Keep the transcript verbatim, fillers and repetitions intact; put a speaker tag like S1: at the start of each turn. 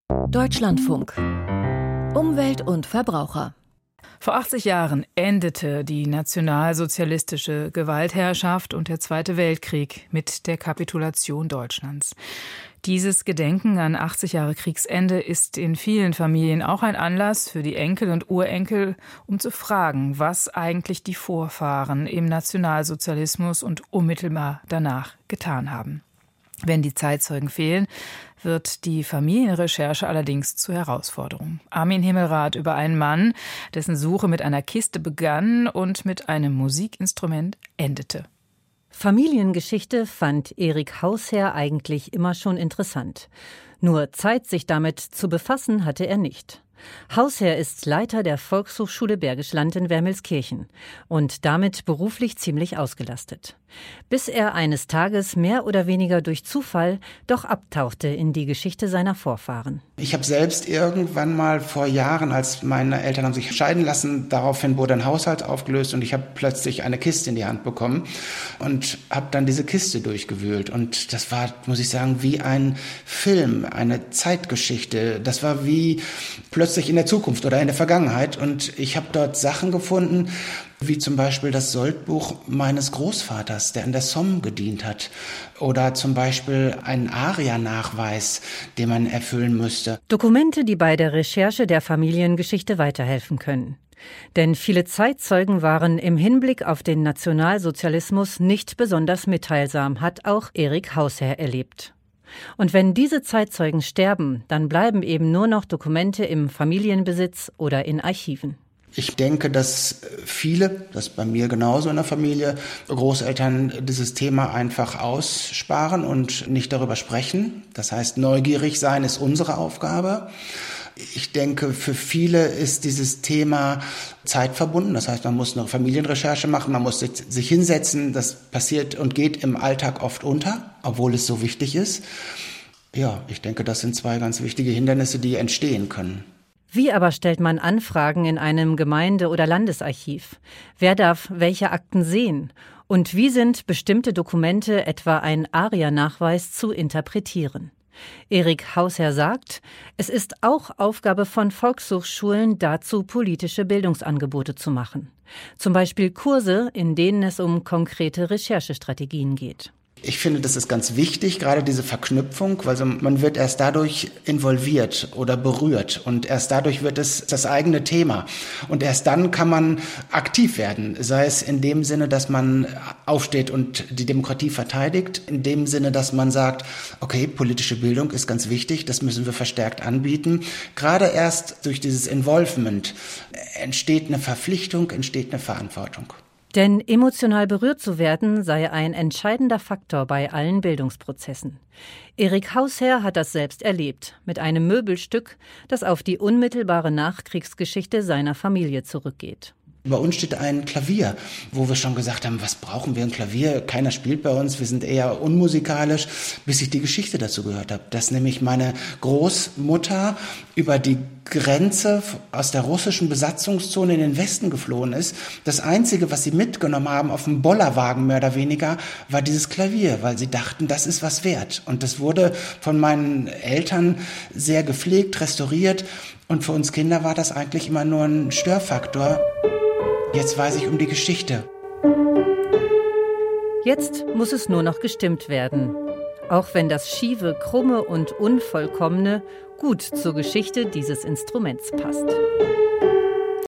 S1: Deutschlandfunk. Umwelt und Verbraucher.
S2: Vor achtzig Jahren endete die nationalsozialistische Gewaltherrschaft und der Zweite Weltkrieg mit der Kapitulation Deutschlands. Dieses Gedenken an achtzig Jahre Kriegsende ist in vielen Familien auch ein Anlass für die Enkel und Urenkel, um zu fragen, was eigentlich die Vorfahren im Nationalsozialismus und unmittelbar danach getan haben. Wenn die Zeitzeugen fehlen, wird die Familienrecherche allerdings zur Herausforderung. Armin Himmelrath über einen Mann, dessen Suche mit einer Kiste begann und mit einem Musikinstrument endete.
S3: Familiengeschichte fand Erik Hausherr eigentlich immer schon interessant. Nur Zeit, sich damit zu befassen, hatte er nicht. Hausherr ist Leiter der Volkshochschule Bergisch Land in Wermelskirchen und damit beruflich ziemlich ausgelastet. Bis er eines Tages mehr oder weniger durch Zufall doch abtauchte in die Geschichte seiner Vorfahren.
S4: Ich habe selbst irgendwann mal vor Jahren, als meine Eltern haben sich scheiden lassen, daraufhin wurde ein Haushalt aufgelöst und ich habe plötzlich eine Kiste in die Hand bekommen und habe dann diese Kiste durchgewühlt. Und das war, muss ich sagen, wie ein Film, eine Zeitgeschichte. Das war wie plötzlich in der Zukunft oder in der Vergangenheit. Und ich habe dort Sachen gefunden, wie zum Beispiel das Soldbuch meines Großvaters, der an der Somme gedient hat. Oder zum Beispiel ein Aria-Nachweis, den man erfüllen müsste.
S3: Dokumente, die bei der Recherche der Familiengeschichte weiterhelfen können. Denn viele Zeitzeugen waren im Hinblick auf den Nationalsozialismus nicht besonders mitteilsam, hat auch Erik Hausherr erlebt. Und wenn diese Zeitzeugen sterben, dann bleiben eben nur noch Dokumente im Familienbesitz oder in Archiven.
S4: Ich denke, dass viele, das bei mir genauso in der Familie, Großeltern dieses Thema einfach aussparen und nicht darüber sprechen. Das heißt, neugierig sein ist unsere Aufgabe. Ich denke, für viele ist dieses Thema zeitverbunden. Das heißt, man muss eine Familienrecherche machen, man muss sich hinsetzen. Das passiert und geht im Alltag oft unter, obwohl es so wichtig ist. Ja, ich denke, das sind zwei ganz wichtige Hindernisse, die entstehen können.
S3: Wie aber stellt man Anfragen in einem Gemeinde- oder Landesarchiv? Wer darf welche Akten sehen? Und wie sind bestimmte Dokumente, etwa ein Aria-Nachweis, zu interpretieren? Erik Hausherr sagt, es ist auch Aufgabe von Volkshochschulen, dazu politische Bildungsangebote zu machen. Zum Beispiel Kurse, in denen es um konkrete Recherchestrategien geht.
S4: Ich finde, das ist ganz wichtig, gerade diese Verknüpfung, weil man wird erst dadurch involviert oder berührt und erst dadurch wird es das eigene Thema. Und erst dann kann man aktiv werden, sei es in dem Sinne, dass man aufsteht und die Demokratie verteidigt, in dem Sinne, dass man sagt, okay, politische Bildung ist ganz wichtig, das müssen wir verstärkt anbieten. Gerade erst durch dieses Involvement entsteht eine Verpflichtung, entsteht eine Verantwortung.
S3: Denn emotional berührt zu werden, sei ein entscheidender Faktor bei allen Bildungsprozessen. Erik Hausherr hat das selbst erlebt, mit einem Möbelstück, das auf die unmittelbare Nachkriegsgeschichte seiner Familie zurückgeht.
S4: Bei uns steht ein Klavier, wo wir schon gesagt haben, was brauchen wir ein Klavier? Keiner spielt bei uns, wir sind eher unmusikalisch, bis ich die Geschichte dazu gehört habe. Dass nämlich meine Großmutter über die Grenze aus der russischen Besatzungszone in den Westen geflohen ist. Das Einzige, was sie mitgenommen haben auf dem Bollerwagen mehr oder weniger, war dieses Klavier, weil sie dachten, das ist was wert. Und das wurde von meinen Eltern sehr gepflegt, restauriert. Und für uns Kinder war das eigentlich immer nur ein Störfaktor. Jetzt weiß ich um die Geschichte.
S3: Jetzt muss es nur noch gestimmt werden. Auch wenn das Schiefe, Krumme und Unvollkommene gut zur Geschichte dieses Instruments passt.